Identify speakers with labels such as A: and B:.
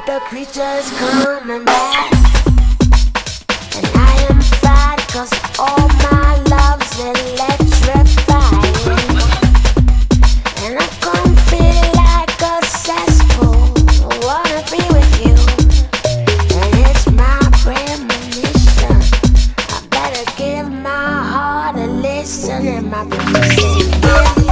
A: the creature is coming back. And I am fat cause all my love's electrifying. And I come feel like a cesspool. I wanna be with you. And it's my premonition. I better give my heart a listen. And my premonition.